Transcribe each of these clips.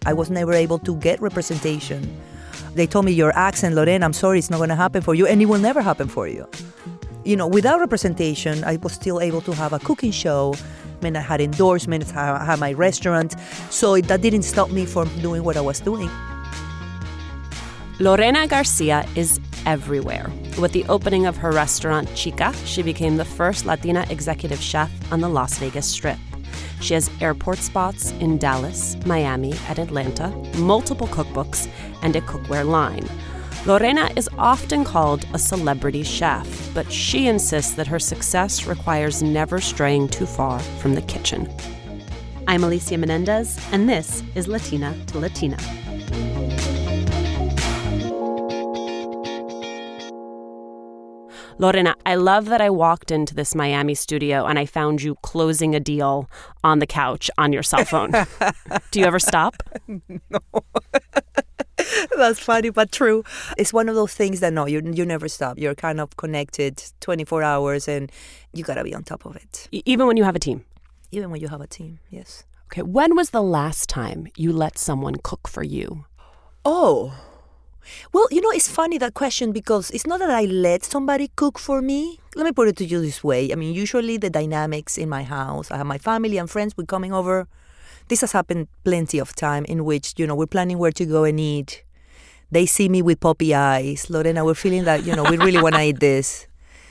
I was never able to get representation. They told me, your accent, Lorena, I'm sorry, it's not going to happen for you, and it will never happen for you. Without representation, I was still able to have a cooking show. I had endorsements, I had my restaurant. So that didn't stop me from doing what I was doing. Lorena Garcia is everywhere. With the opening of her restaurant, Chica, she became the first Latina executive chef on the Las Vegas Strip. She has airport spots in Dallas, Miami, and Atlanta, multiple cookbooks, and a cookware line. Lorena is often called a celebrity chef, but she insists that her success requires never straying too far from the kitchen. I'm Alicia Menendez, and this is Latina to Latina. Lorena, I love that I walked into this Miami studio and I found you closing a deal on the couch on your cell phone. Do you ever stop? No. That's funny, but true. It's one of those things that, no, you never stop. You're kind of connected 24 hours and you got to be on top of it. Even when you have a team? Even when you have a team, yes. Okay, when was the last time you let someone cook for you? Oh, well, it's funny, that question, because it's not that I let somebody cook for me. Let me put it to you this way. I mean, usually the dynamics in my house, I have my family and friends with coming over. This has happened plenty of time in which, we're planning where to go and eat. They see me with puppy eyes. Lorena, we're feeling that, we really want to eat this.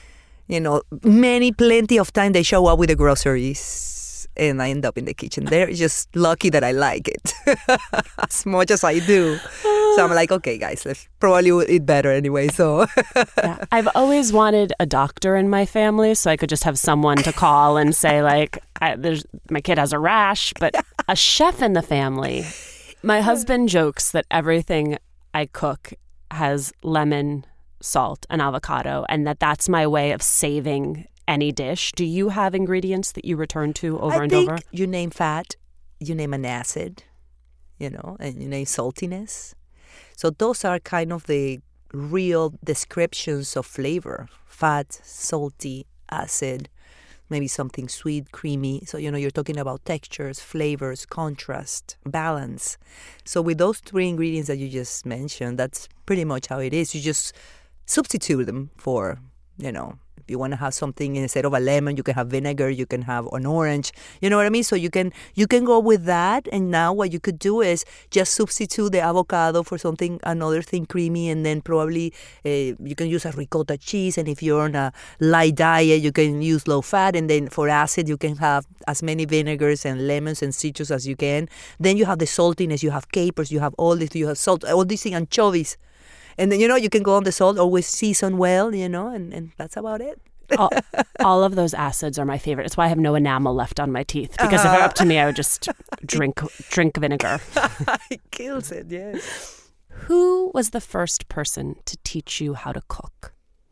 Plenty of time they show up with the groceries. And I end up in the kitchen. They're just lucky that I like it as much as I do. So I'm like, okay, guys, let's probably eat better anyway. So yeah, I've always wanted a doctor in my family so I could just have someone to call and say, like, my kid has a rash, but a chef in the family. My husband jokes that everything I cook has lemon, salt, and avocado, and that's my way of saving any dish. Do you have ingredients that you return to over and over? You name fat, you name an acid, and you name saltiness. So those are kind of the real descriptions of flavor. Fat, salty, acid, maybe something sweet, creamy. So, you're talking about textures, flavors, contrast, balance. So with those three ingredients that you just mentioned, that's pretty much how it is. You just substitute them for, if you want to have something instead of a lemon, you can have vinegar, you can have an orange. You know what I mean? So you can go with that. And now what you could do is just substitute the avocado for another thing creamy, and then probably you can use a ricotta cheese. And if you're on a light diet, you can use low fat. And then for acid, you can have as many vinegars and lemons and citrus as you can. Then you have the saltiness, you have capers, you have all this, you have salt, all these things, anchovies. And then, you can go on the salt, always season well, and that's about it. All of those acids are my favorite. It's why I have no enamel left on my teeth. Because if it were up to me, I would just drink vinegar. It kills it, yes. Who was the first person to teach you how to cook?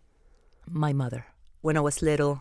My mother. When I was little,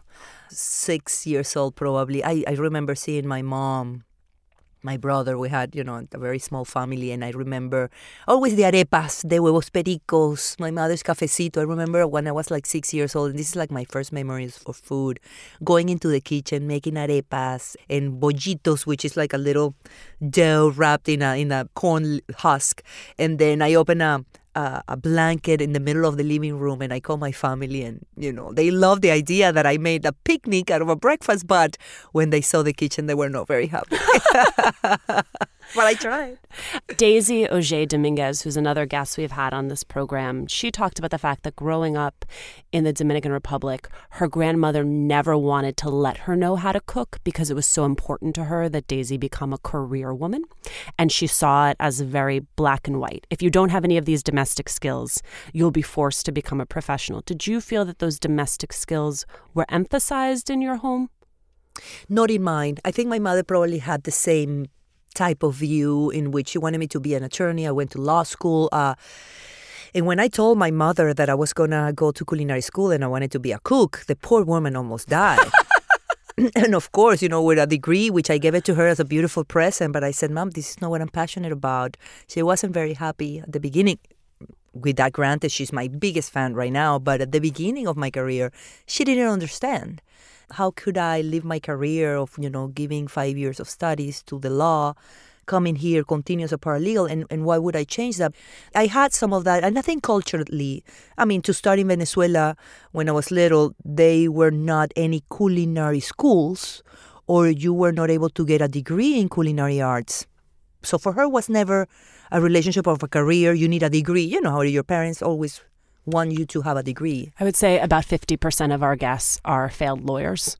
6 years old probably, I remember seeing my mom. My brother, we had, a very small family, and I remember always the arepas, the huevos pericos, my mother's cafecito. I remember when I was like 6 years old, and this is like my first memories of food, going into the kitchen, making arepas and bollitos, which is like a little dough wrapped in a corn husk. And then I open a blanket in the middle of the living room, and I call my family, and they loved the idea that I made a picnic out of a breakfast, but when they saw the kitchen, they were not very happy. But I tried. Daisy Auger Dominguez, who's another guest we've had on this program, she talked about the fact that growing up in the Dominican Republic, her grandmother never wanted to let her know how to cook because it was so important to her that Daisy become a career woman. And she saw it as very black and white. If you don't have any of these domestic skills, you'll be forced to become a professional. Did you feel that those domestic skills were emphasized in your home? Not in mine. I think my mother probably had the same type of view in which she wanted me to be an attorney. I went to law school. And when I told my mother that I was going to go to culinary school and I wanted to be a cook, the poor woman almost died. And of course, with a degree, which I gave it to her as a beautiful present. But I said, Mom, this is not what I'm passionate about. She wasn't very happy at the beginning. With that granted, she's my biggest fan right now. But at the beginning of my career, she didn't understand. How could I live my career of, giving 5 years of studies to the law, coming here, continue as a paralegal, and why would I change that? I had some of that, and I think culturally, I mean, to start in Venezuela when I was little, they were not any culinary schools, or you were not able to get a degree in culinary arts. So for her, it was never a relationship of a career. You need a degree. You know how your parents always want you to have a degree. I would say about 50% of our guests are failed lawyers.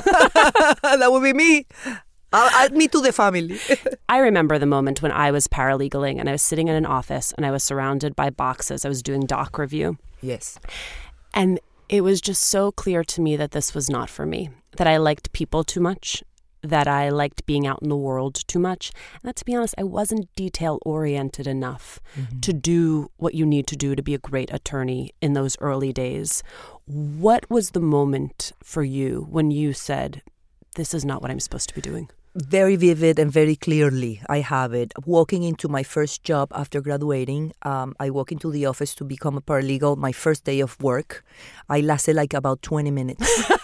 That would be me. I'll add me to the family. I remember the moment when I was paralegaling and I was sitting in an office and I was surrounded by boxes. I was doing doc review. Yes. And it was just so clear to me that this was not for me, that I liked people too much, that I liked being out in the world too much. And that, to be honest, I wasn't detail-oriented enough to do what you need to do to be a great attorney in those early days. What was the moment for you when you said, this is not what I'm supposed to be doing? Very vivid and very clearly, I have it. Walking into my first job after graduating, I walk into the office to become a paralegal. My first day of work, I lasted like about 20 minutes.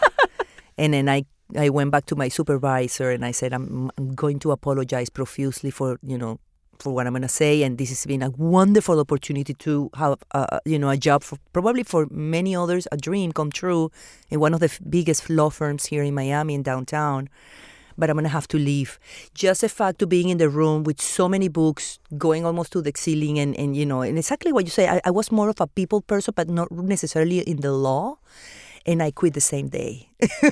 And then I went back to my supervisor and I said, I'm going to apologize profusely for what I'm going to say. And this has been a wonderful opportunity to have, a job for probably for many others, a dream come true in one of the biggest law firms here in Miami in downtown. But I'm going to have to leave. Just the fact of being in the room with so many books going almost to the ceiling and exactly what you say, I was more of a people person, but not necessarily in the law. And I quit the same day.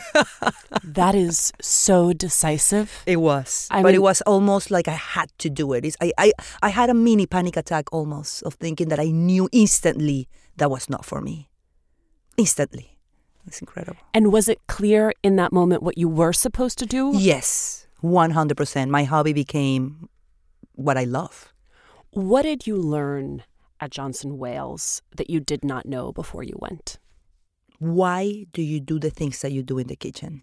That is so decisive. It was. But it was almost like I had to do it. I had a mini panic attack almost of thinking that I knew instantly that was not for me. Instantly. It's incredible. And was it clear in that moment what you were supposed to do? Yes, 100%. My hobby became what I love. What did you learn at Johnson Wales that you did not know before you went? Why do you do the things that you do in the kitchen?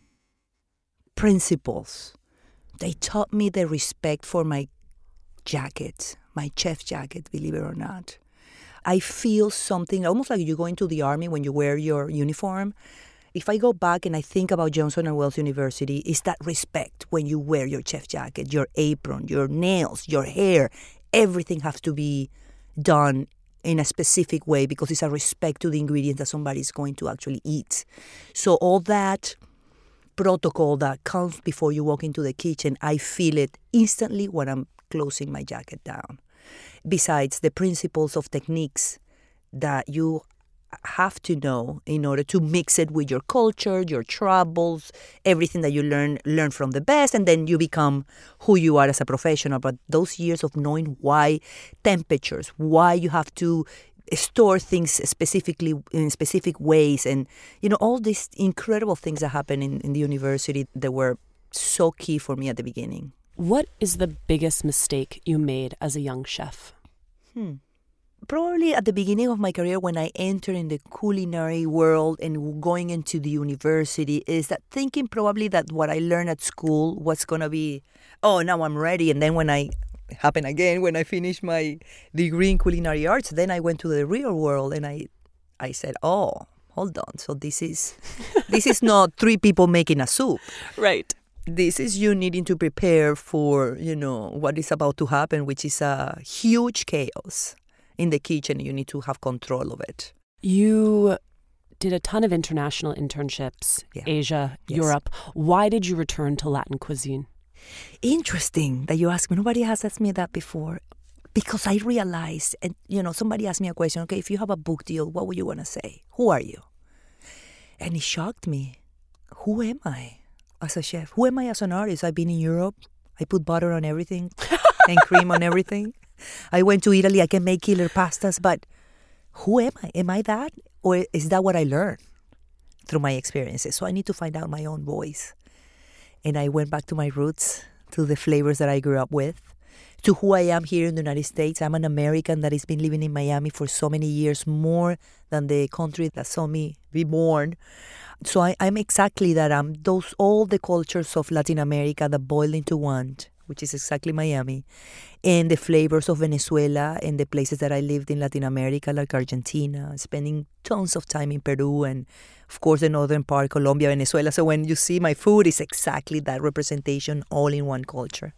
Principles. They taught me the respect for my jacket, my chef jacket, believe it or not. I feel something almost like you go into the army when you wear your uniform. If I go back and I think about Johnson & Wales University, it's that respect when you wear your chef jacket, your apron, your nails, your hair. Everything has to be done in a specific way because it's a respect to the ingredients that somebody is going to actually eat. So all that protocol that comes before you walk into the kitchen, I feel it instantly when I'm closing my jacket down. Besides the principles of techniques that you have to know in order to mix it with your culture, your travels, everything that you learn from the best, and then you become who you are as a professional. But those years of knowing why temperatures, why you have to store things specifically in specific ways, and all these incredible things that happen in the university that were so key for me at the beginning. What is the biggest mistake you made as a young chef? Probably at the beginning of my career when I entered in the culinary world and going into the university is that thinking probably that what I learned at school was going to be, now I'm ready. And then when I finished my degree in culinary arts, then I went to the real world and I said, hold on. So this is not three people making a soup. Right. This is you needing to prepare for, what is about to happen, which is a huge chaos in the kitchen. You need to have control of it. You did a ton of international internships, Asia, Europe. Why did you return to Latin cuisine? Interesting that you ask me. Nobody has asked me that before. Because I realized, and somebody asked me a question, okay, if you have a book deal, what would you want to say? Who are you? And it shocked me. Who am I as a chef? Who am I as an artist? I've been in Europe. I put butter on everything and cream on everything. I went to Italy. I can make killer pastas, but who am I? Am I that? Or is that what I learned through my experiences? So I need to find out my own voice. And I went back to my roots, to the flavors that I grew up with, to who I am here in the United States. I'm an American that has been living in Miami for so many years, more than the country that saw me be born. So I'm exactly that. All the cultures of Latin America that boil into one, which is exactly Miami, and the flavors of Venezuela and the places that I lived in Latin America, like Argentina, spending tons of time in Peru and, of course, the northern part, Colombia, Venezuela. So when you see my food, it's exactly that representation all in one culture.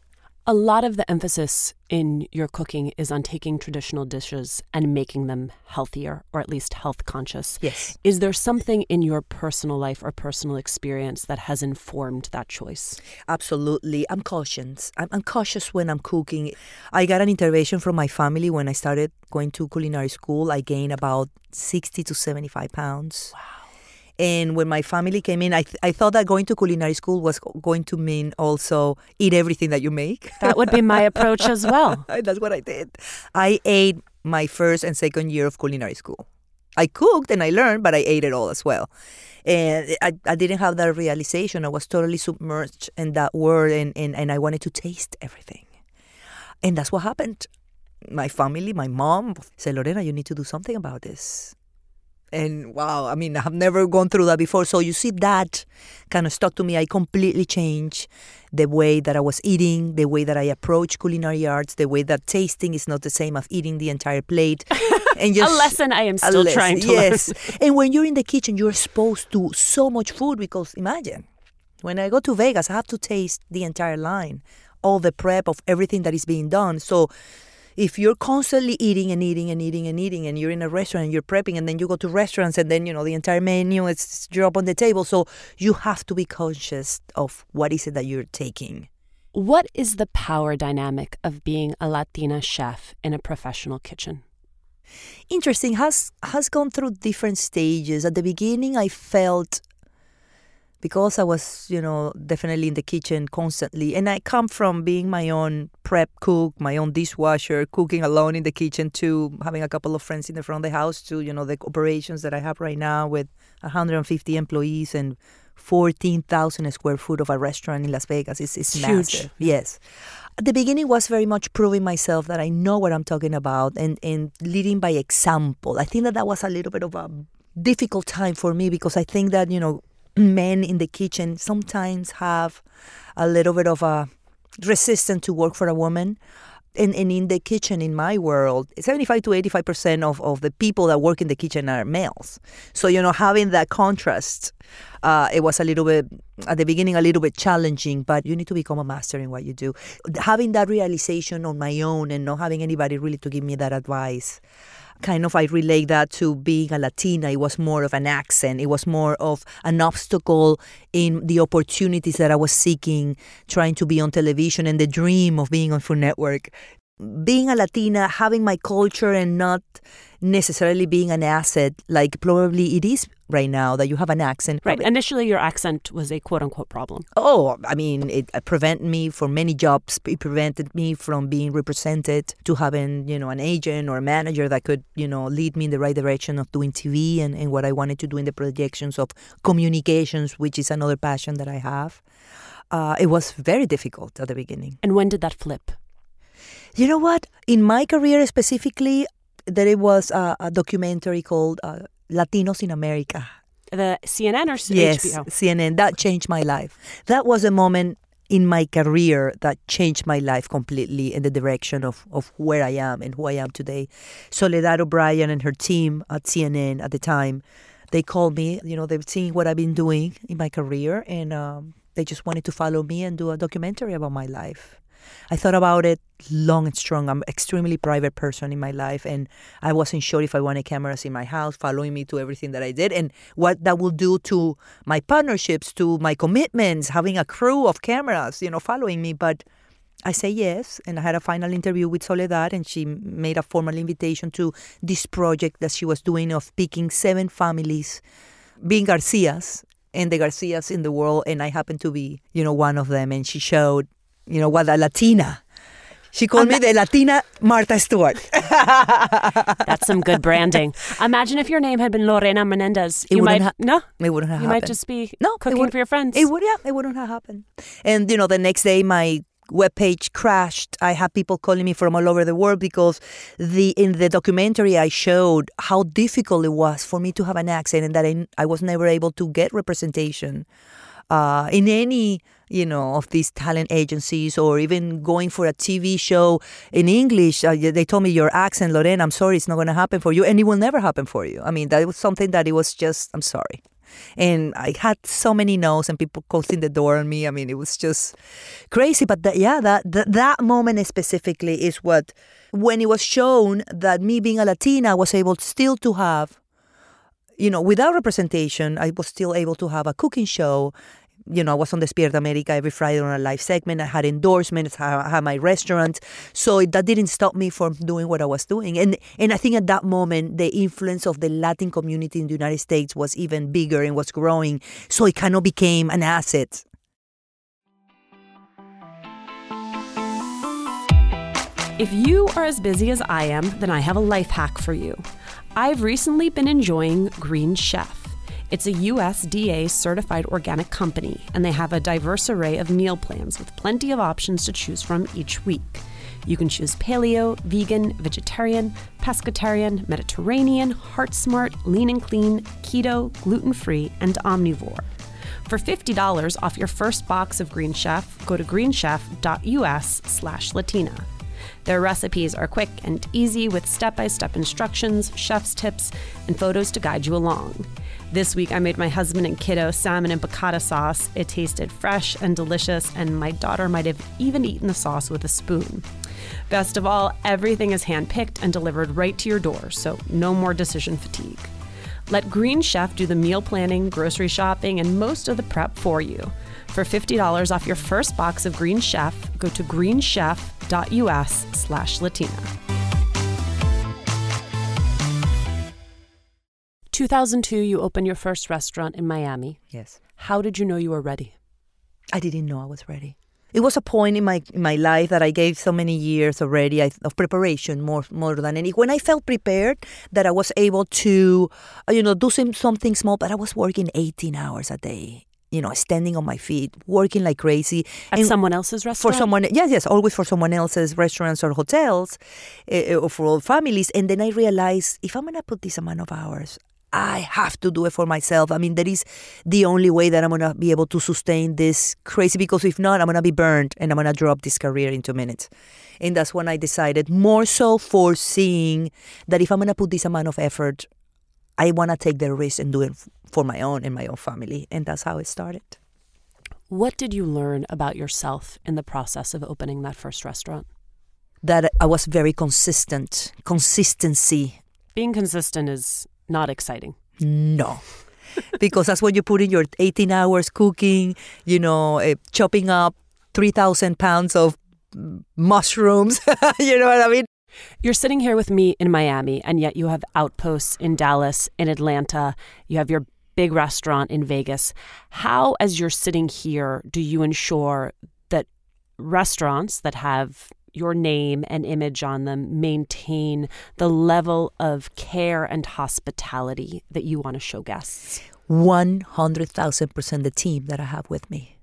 A lot of the emphasis in your cooking is on taking traditional dishes and making them healthier, or at least health conscious. Yes. Is there something in your personal life or personal experience that has informed that choice? Absolutely. I'm cautious. I'm cautious when I'm cooking. I got an intervention from my family when I started going to culinary school. I gained about 60 to 75 pounds. Wow. And when my family came in, I thought that going to culinary school was going to mean also eat everything that you make. That would be my approach as well. That's what I did. I ate my first and second year of culinary school. I cooked and I learned, but I ate it all as well. And I didn't have that realization. I was totally submerged in that world, and I wanted to taste everything. And that's what happened. My family, my mom said, Lorena, you need to do something about this. And wow, I mean, I've never gone through that before. So you see, that kind of stuck to me. I completely changed the way that I was eating, the way that I approach culinary arts, the way that tasting is not the same as eating the entire plate. And just, a lesson I am still trying to learn. And when you're in the kitchen, you're exposed to so much food because imagine, when I go to Vegas, I have to taste the entire line, all the prep of everything that is being done. So if you're constantly eating and eating and eating and eating, and you're in a restaurant and you're prepping, and then you go to restaurants and then, the entire menu is drop on the table. So you have to be conscious of what is it that you're taking. What is the power dynamic of being a Latina chef in a professional kitchen? Interesting. Has gone through different stages. At the beginning, I felt, because I was, definitely in the kitchen constantly. And I come from being my own prep cook, my own dishwasher, cooking alone in the kitchen, to having a couple of friends in the front of the house, to, the operations that I have right now with 150 employees and 14,000 square foot of a restaurant in Las Vegas. It's massive. Huge. Yes. At the beginning was very much proving myself that I know what I'm talking about and leading by example. I think that was a little bit of a difficult time for me because I think that, men in the kitchen sometimes have a little bit of a resistance to work for a woman. And in the kitchen, in my world, 75 to 85% of the people that work in the kitchen are males. So, having that contrast, it was a little bit, at the beginning, a little bit challenging, but you need to become a master in what you do. Having that realization on my own and not having anybody really to give me that advice, kind of I relate that to being a Latina. It was more of an accent. It was more of an obstacle in the opportunities that I was seeking, trying to be on television and the dream of being on Food Network. Being a Latina, having my culture and not necessarily being an asset like probably it is right now that you have an accent. Right. Initially, your accent was a quote-unquote problem. Oh, I mean, it prevented me from many jobs. It prevented me from being represented, to having, an agent or a manager that could, lead me in the right direction of doing TV and what I wanted to do in the projections of communications, which is another passion that I have. It was very difficult at the beginning. And when did that flip? You know what? In my career specifically, there was a documentary called Latinos in America. The CNN or yes, HBO? CNN. That changed my life. That was a moment in my career that changed my life completely in the direction of where I am and who I am today. Soledad O'Brien and her team at CNN at the time, they called me. They've seen what I've been doing in my career, and they just wanted to follow me and do a documentary about my life. I thought about it long and strong. I'm an extremely private person in my life, and I wasn't sure if I wanted cameras in my house following me to everything that I did and what that will do to my partnerships, to my commitments, having a crew of cameras, following me. But I say yes, and I had a final interview with Soledad, and she made a formal invitation to this project that she was doing of picking 7 families, being Garcias, and the Garcias in the world, and I happened to be, one of them, and she showed what a Latina. She called me the Latina Martha Stewart. That's some good branding. Imagine if your name had been Lorena Menendez. It wouldn't have You happened. might just be cooking for your friends. It wouldn't have happened. And, the next day my webpage crashed. I had people calling me from all over the world because in the documentary I showed how difficult it was for me to have an accent and that I was never able to get representation in any of these talent agencies, or even going for a TV show in English. They told me, your accent, Lorena, I'm sorry, it's not going to happen for you, and it will never happen for you. I mean, that was something that it was just, I'm sorry. And I had so many no's and people closing the door on me. I mean, it was just crazy. But that moment specifically is what, when it was shown that me being a Latina was able still to have, without representation, I was still able to have a cooking show. I was on Despierta America every Friday on a live segment. I had endorsements. I had my restaurant. So that didn't stop me from doing what I was doing. And I think at that moment, the influence of the Latin community in the United States was even bigger and was growing. So it kind of became an asset. If you are as busy as I am, then I have a life hack for you. I've recently been enjoying Green Chef. It's a USDA certified organic company, and they have a diverse array of meal plans with plenty of options to choose from each week. You can choose paleo, vegan, vegetarian, pescatarian, Mediterranean, heart smart, lean and clean, keto, gluten-free, and omnivore. For $50 off your first box of Green Chef, go to greenchef.us/Latina. Their recipes are quick and easy with step-by-step instructions, chef's tips, and photos to guide you along. This week, I made my husband and kiddo salmon and piccata sauce. It tasted fresh and delicious, and my daughter might have even eaten the sauce with a spoon. Best of all, everything is hand-picked and delivered right to your door, so no more decision fatigue. Let Green Chef do the meal planning, grocery shopping, and most of the prep for you. For $50 off your first box of Green Chef, go to greenchef.us/Latina. 2002, you opened your first restaurant in Miami. Yes. How did you know you were ready? I didn't know I was ready. It was a point in my life that I gave so many years already of preparation, more than any. When I felt prepared, that I was able to, do something small, but I was working 18 hours a day. Standing on my feet, working like crazy. At someone else's restaurant? For someone, yes, always for someone else's restaurants or hotels, or for all families. And then I realized, if I'm going to put this amount of hours, I have to do it for myself. I mean, that is the only way that I'm going to be able to sustain this crazy, because if not, I'm going to be burned and I'm going to drop this career in 2 minutes. And that's when I decided, more so foreseeing that if I'm going to put this amount of effort, I want to take the risk and do it for my own and my own family. And that's how it started. What did you learn about yourself in the process of opening that first restaurant? That I was very consistent. Consistency. Being consistent is not exciting. No. Because that's what you put in your 18 hours cooking, chopping up 3,000 pounds of mushrooms. You know what I mean? You're sitting here with me in Miami, and yet you have outposts in Dallas, in Atlanta. You have your big restaurant in Vegas. How, as you're sitting here, do you ensure that restaurants that have your name and image on them maintain the level of care and hospitality that you want to show guests? 100,000% the team that I have with me.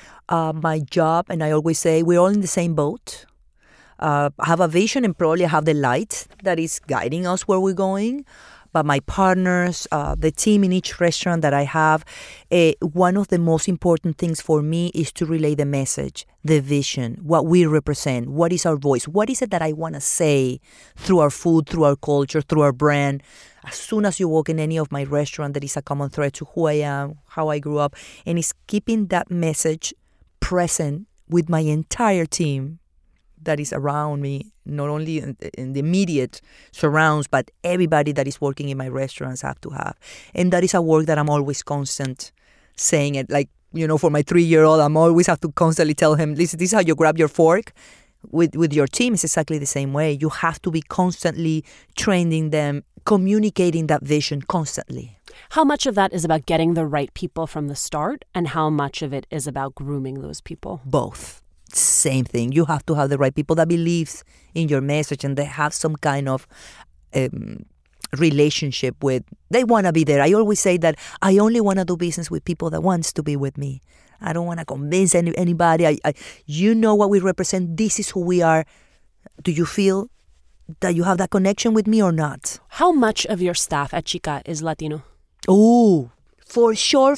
My job, and I always say, we're all in the same boat. I have a vision and probably I have the light that is guiding us where we're going. But my partners, the team in each restaurant that I have, one of the most important things for me is to relay the message, the vision, what we represent, what is our voice, what is it that I want to say through our food, through our culture, through our brand. As soon as you walk in any of my restaurant, there is a common thread to who I am, how I grew up, and it's keeping that message present with my entire team that is around me, not only in the immediate surrounds, but everybody that is working in my restaurants have to have. And that is a work that I'm always constant saying it. Like, for my 3-year-old, I'm always have to constantly tell him, this is how you grab your fork. With your team, it's exactly the same way. You have to be constantly training them, communicating that vision constantly. How much of that is about getting the right people from the start, and how much of it is about grooming those people? Both. Same thing. You have to have the right people that believes in your message and they have some kind of relationship with. They want to be there. I always say that I only want to do business with people that wants to be with me. I don't want to convince anybody. You know what we represent. This is who we are. Do you feel that you have that connection with me or not? How much of your staff at Chica is Latino? Oh, for sure.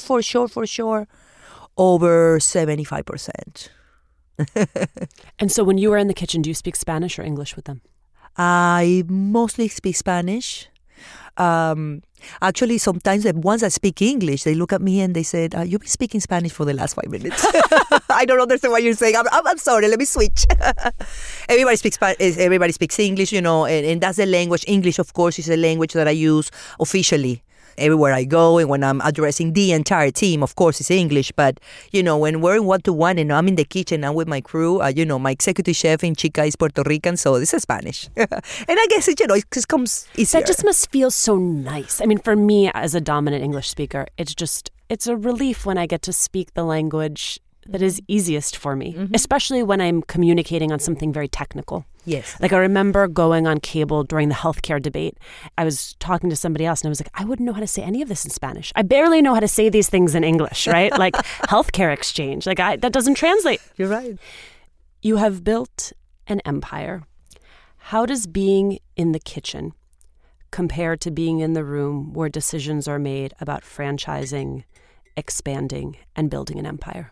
Over 75%. And so when you are in the kitchen, do you speak Spanish or English with them? I mostly speak Spanish. Actually, sometimes once I speak English, they look at me and they said, "You've been speaking Spanish for the last 5 minutes." I don't understand what you're saying. I'm sorry. Let me switch. Everybody speaks English, and that's the language. English, of course, is the language that I use officially everywhere I go, and when I'm addressing the entire team, of course, it's English. But, when we're in one-to-one and I'm in the kitchen, I'm with my crew, my executive chef in Chica is Puerto Rican, so this is Spanish. And I guess, it just comes easier. That just must feel so nice. I mean, for me, as a dominant English speaker, it's a relief when I get to speak the language that is easiest for me, especially when I'm communicating on something very technical. Yes. Like I remember going on cable during the healthcare debate. I was talking to somebody else and I was like, I wouldn't know how to say any of this in Spanish. I barely know how to say these things in English, right? Like healthcare exchange. That doesn't translate. You're right. You have built an empire. How does being in the kitchen compare to being in the room where decisions are made about franchising, expanding, and building an empire?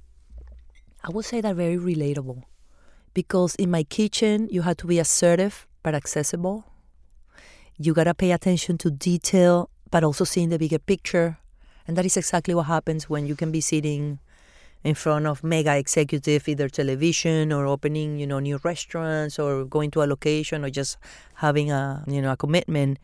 I would say that very relatable, because in my kitchen, you have to be assertive but accessible. You got to pay attention to detail, but also seeing the bigger picture. And that is exactly what happens when you can be sitting in front of mega executive, either television or opening, new restaurants or going to a location or just having a commitment.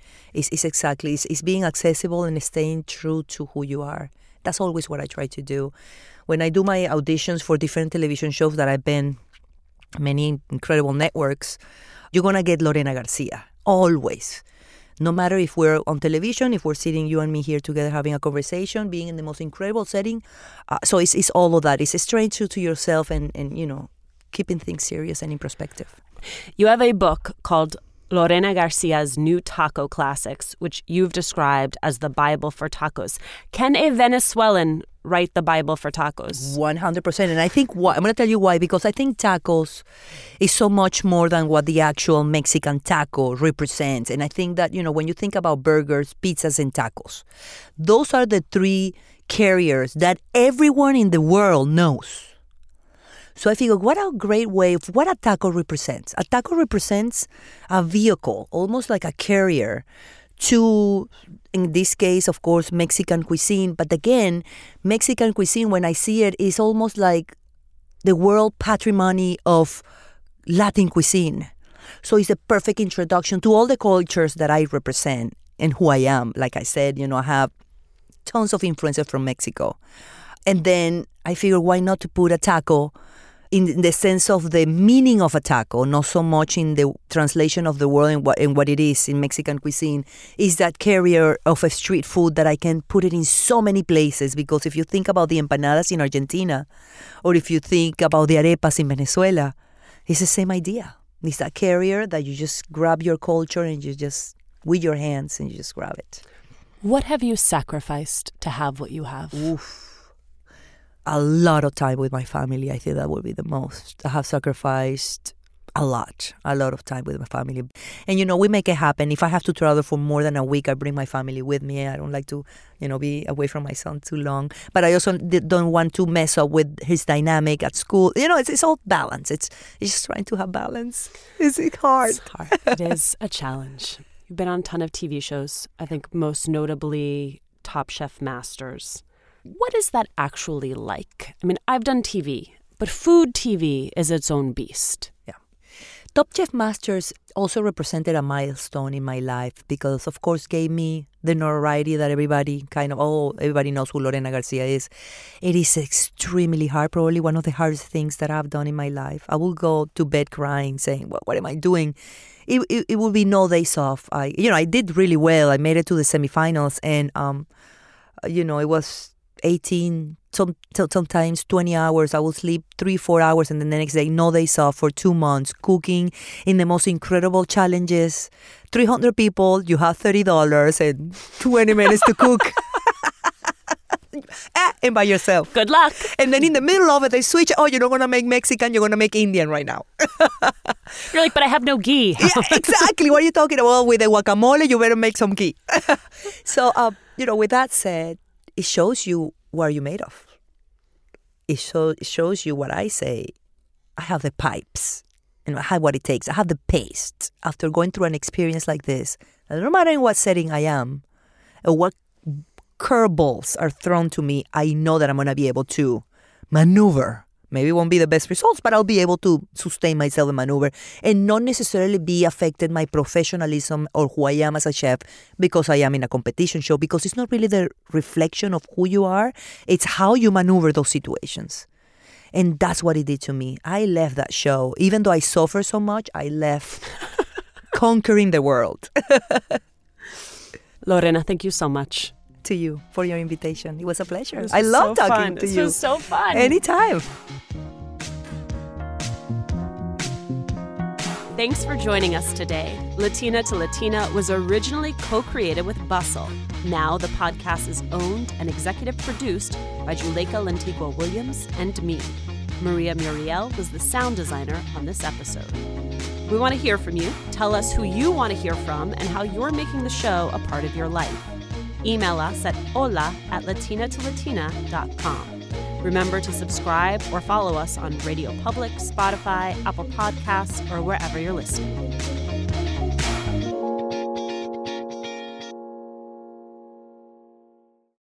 It's being accessible and staying true to who you are. That's always what I try to do. When I do my auditions for different television shows that I've been many incredible networks, you're going to get Lorena Garcia, always. No matter if we're on television, if we're sitting, you and me here together having a conversation, being in the most incredible setting. So it's all of that. It's staying true to yourself and keeping things serious and in perspective. You have a book called Lorena Garcia's New Taco Classics, which you've described as the Bible for tacos. Can a Venezuelan write the Bible for tacos? 100%. And I think why. I'm going to tell you why. Because I think tacos is so much more than what the actual Mexican taco represents. And I think that, when you think about burgers, pizzas, and tacos, those are the three carriers that everyone in the world knows. So I figure, what a great way of what a taco represents. A taco represents a vehicle, almost like a carrier to, in this case, of course, Mexican cuisine. But again, Mexican cuisine, when I see it, is almost like the world patrimony of Latin cuisine. So it's a perfect introduction to all the cultures that I represent and who I am. Like I said, I have tons of influences from Mexico. And then I figure, why not to put a taco in the sense of the meaning of a taco, not so much in the translation of the word and what it is in Mexican cuisine, is that carrier of a street food that I can put it in so many places. Because if you think about the empanadas in Argentina, or if you think about the arepas in Venezuela, it's the same idea. It's that carrier that you just grab your culture and you just, with your hands, and you just grab it. What have you sacrificed to have what you have? Oof. A lot of time with my family. I think that would be the most. I have sacrificed a lot of time with my family. And, we make it happen. If I have to travel for more than a week, I bring my family with me. I don't like to, be away from my son too long. But I also don't want to mess up with his dynamic at school. It's all balance. It's just trying to have balance. It's hard. It's hard. It is a challenge. You've been on a ton of TV shows. I think most notably Top Chef Masters. What is that actually like? I mean, I've done TV, but food TV is its own beast. Yeah. Top Chef Masters also represented a milestone in my life because, of course, gave me the notoriety that everybody knows who Lorena Garcia is. It is extremely hard, probably one of the hardest things that I've done in my life. I will go to bed crying, saying, well, what am I doing? It will be no days off. I did really well. I made it to the semifinals, and, it was 18, sometimes 20 hours. I will sleep 3-4 hours, and then the next day, no days off for 2 months, cooking in the most incredible challenges. 300 people, you have $30 and 20 minutes to cook. And by yourself. Good luck. And then in the middle of it, they switch. Oh, you're not going to make Mexican, you're going to make Indian right now. You're like, but I have no ghee. Yeah, exactly. What are you talking about? With the guacamole, you better make some ghee. So, with that said, it shows you what you're made of. It shows you what I say. I have the pipes, and I have what it takes. I have the paste. After going through an experience like this, No matter in what setting I am, or what curveballs are thrown to me, I know that I'm going to be able to maneuver. Maybe it won't be the best results, but I'll be able to sustain myself and maneuver and not necessarily be affected my professionalism or who I am as a chef because I am in a competition show, because it's not really the reflection of who you are. It's how you maneuver those situations. And that's what it did to me. I left that show. Even though I suffered so much, I left conquering the world. Lorena, thank you so much. To you for your invitation. It was a pleasure. I love talking to you. This was so fun. Anytime. Thanks for joining us today. Latina to Latina was originally co-created with Bustle. Now the podcast is owned and executive produced by Juleka Lantigua Williams and me. Maria Muriel was the sound designer on this episode. We want to hear from you. Tell us who you want to hear from and how you're making the show a part of your life. Email us at hola@latinatolatina.com. Remember to subscribe or follow us on Radio Public, Spotify, Apple Podcasts, or wherever you're listening.